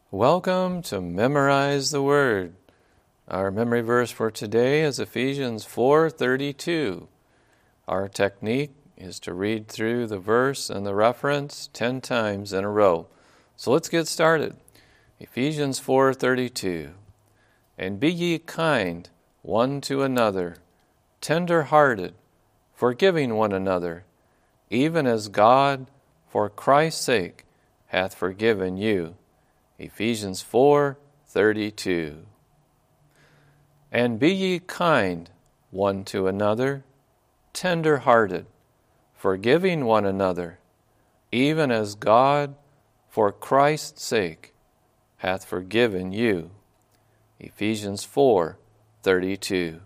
Welcome to Memorize the Word. Our memory verse for today is Ephesians 4:32. Our technique is to read through the verse and the reference 10 times in a row. So let's get started. Ephesians 4:32. And be ye kind one to another, tender-hearted, forgiving one another, even as God, for Christ's sake, hath forgiven you. Ephesians 4:32. And be ye kind one to another, tender-hearted, forgiving one another, even as God, for Christ's sake, hath forgiven you. Ephesians 4:32.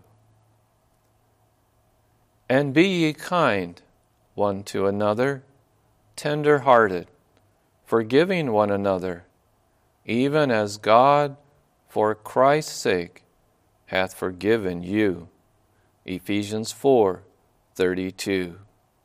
And be ye kind one to another, tender-hearted, forgiving one another, even as God, for Christ's sake, hath forgiven you. Ephesians 4:32.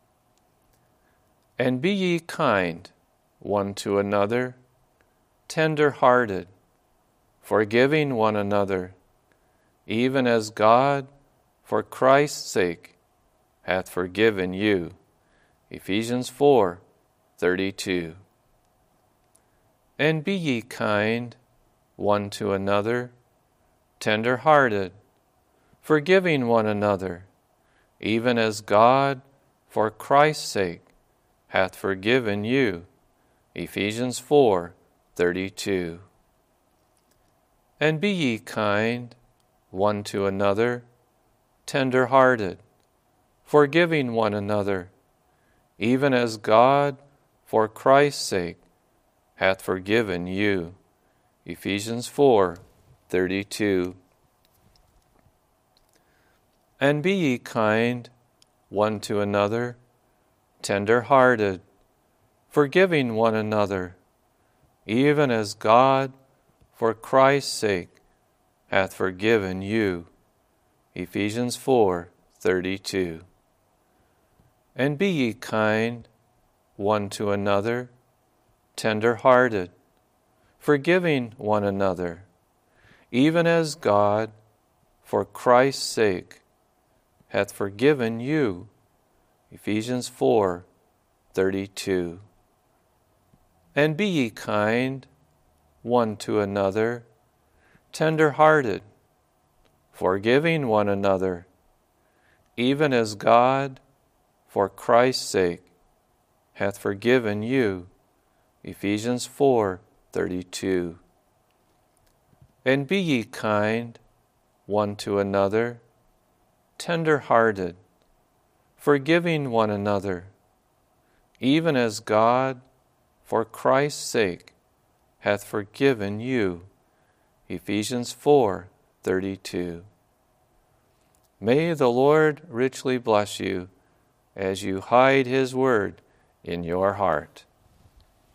And be ye kind one to another, tender-hearted, forgiving one another, even as God, for Christ's sake, hath forgiven you. Ephesians 4:32. And be ye kind one to another, tender-hearted, forgiving one another, even as God, for Christ's sake, hath forgiven you. Ephesians 4:32. And be ye kind one to another, tender-hearted, forgiving one another, even as God, for Christ's sake, hath forgiven you. Ephesians 4:32. And be ye kind one to another, tender-hearted, forgiving one another, even as God, for Christ's sake, hath forgiven you. Ephesians 4:32. And be ye kind one to another, tender-hearted, forgiving one another, even as God, for Christ's sake, hath forgiven you. Ephesians 4:32. And be ye kind one to another, tender-hearted, forgiving one another, even as God, for Christ's sake, hath forgiven you. Ephesians 4:32. And be ye kind one to another, tender-hearted, forgiving one another, even as God, for Christ's sake, hath forgiven you. Ephesians 4:32. May the Lord richly bless you as you hide His word in your heart.